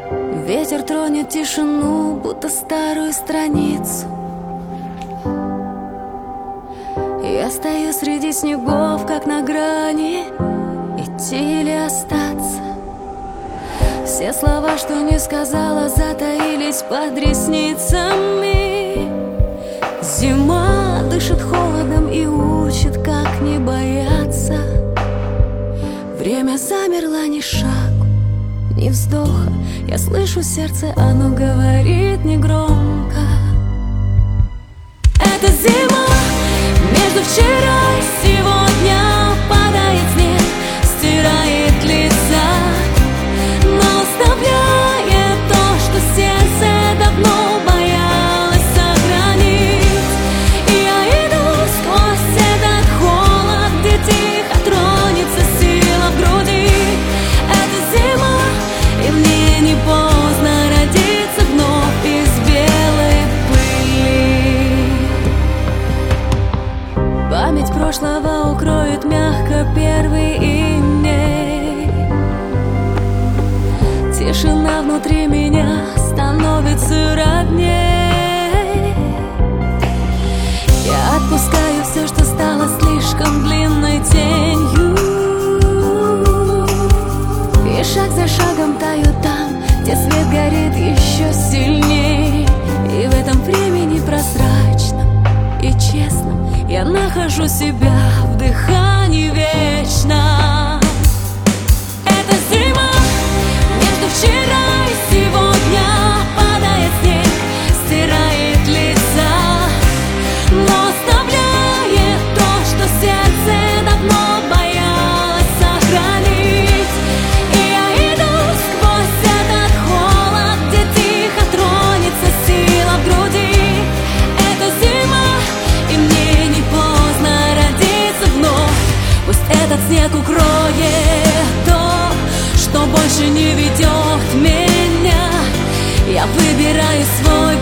Ветер тронет тишину, будто старую страницу. Я стою среди снегов, как на грани, идти или остаться. Все слова, что не сказала, затаились под ресницами. Зима дышит холодом и учит, как не бояться. Время замерло, ни шагу, ни вздоха. Я слышу сердце, оно говорит негромко. Это зима, между вчера и сегодня падает снег, стирает лица, но оставляет то, что сердце давно боялось сохранить. И я иду сквозь этот холод, где тихо тронется сила в груди. Это зима, и мне не поздно родиться вновь из белой пыли. Память прошлого укроет мягко первый иней. Тишина внутри меня становится родней. Я отпускаю все, что стало слишком длинной тенью, и шаг за шагом таю там, где свет горит еще сильней. И в этом времени прозрачном и честном я нахожу себя в дыхании вечном. Это зима, между вчера и сегодня падает снег, стирает лица, но оставляет то, что сердце давно боялось сохранить. И я иду сквозь этот холод, где тихо тронется сила в груди. Это зима, и мне не поздно родиться вновь. Пусть этот снег укроет то, что больше не ведет меня. Я выбираю свой